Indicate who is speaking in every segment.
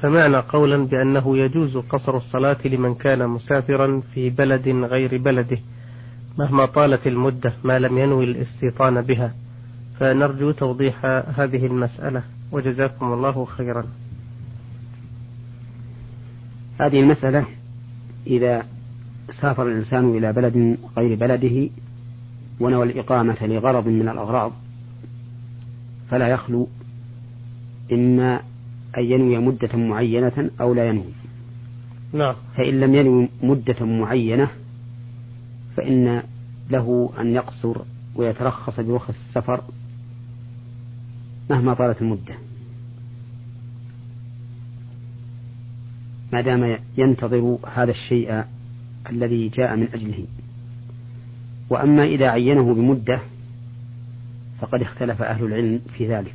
Speaker 1: سمعنا قولا بأنه يجوز قصر الصلاة لمن كان مسافرا في بلد غير بلده مهما طالت المدة ما لم ينوي الاستيطان بها، فنرجو توضيح هذه المسألة وجزاكم الله خيرا.
Speaker 2: هذه المسألة إذا سافر الإنسان إلى بلد غير بلده ونوى الإقامة لغرض من الأغراض فلا يخلو إما أن ينوي مدة معينة أو لا ينوي.
Speaker 1: نعم.
Speaker 2: فإن لم ينوي مدة معينة فإن له أن يقصر ويترخص برخص السفر مهما طالت المدة ما دام ينتظر هذا الشيء الذي جاء من أجله. وأما إذا عينه بمدة فقد اختلف أهل العلم في ذلك،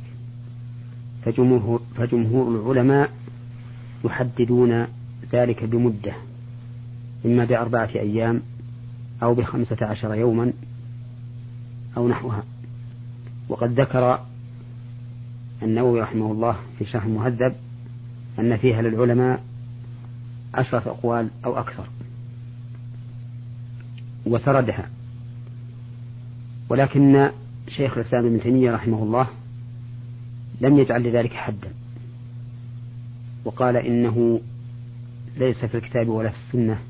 Speaker 2: فجمهور العلماء يحددون ذلك بمدة إما ب4 أيام أو ب15 يوما أو نحوها. وقد ذكر النووي رحمه الله في شرح المهذب أن فيها للعلماء 10 أقوال أو أكثر وسردها، ولكن شيخ الإسلام ابن تيمية رحمه الله لم يجعل لذلك حدا، وقال إنه ليس في الكتاب ولا في السنة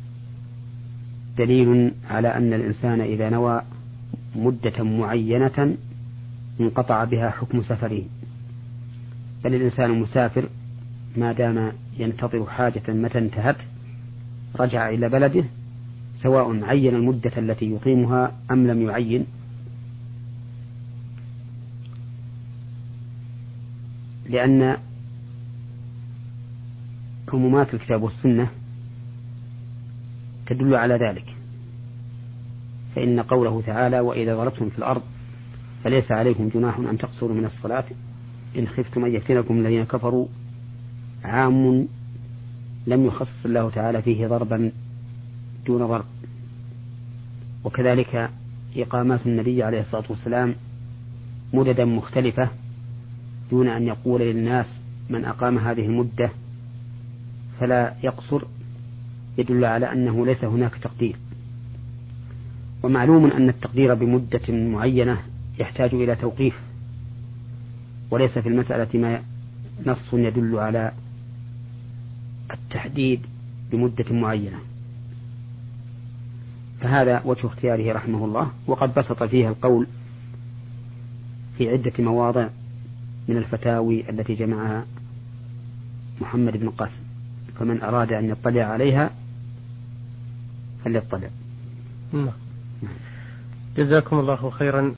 Speaker 2: دليل على أن الإنسان إذا نوى مدة معينة انقطع بها حكم سفره، بل الإنسان مسافر ما دام ينتظر حاجة متى انتهت رجع إلى بلده سواء عين المدة التي يقيمها أم لم يعين، لأن عمومات الكتاب والسنة تدل على ذلك. فإن قوله تعالى وإذا ضربتم في الأرض فليس عليكم جناح أن تقصروا من الصلاة إن خفتم أن يفتنكم الذين كفروا عام لم يخصص الله تعالى فيه ضربا دون ضرب. وكذلك إقامات النبي عليه الصلاة والسلام مددا مختلفة دون أن يقول للناس من أقام هذه المدة فلا يقصر يدل على أنه ليس هناك تقدير. ومعلوم أن التقدير بمدة معينة يحتاج إلى توقيف، وليس في المسألة ما نص يدل على التحديد بمدة معينة. فهذا وجه اختياره رحمه الله، وقد بسط فيها القول في عدة مواضع من الفتاوي التي جمعها محمد بن قاسم، فمن أراد أن يطلع عليها فليطلع.
Speaker 1: جزاكم الله خيرا.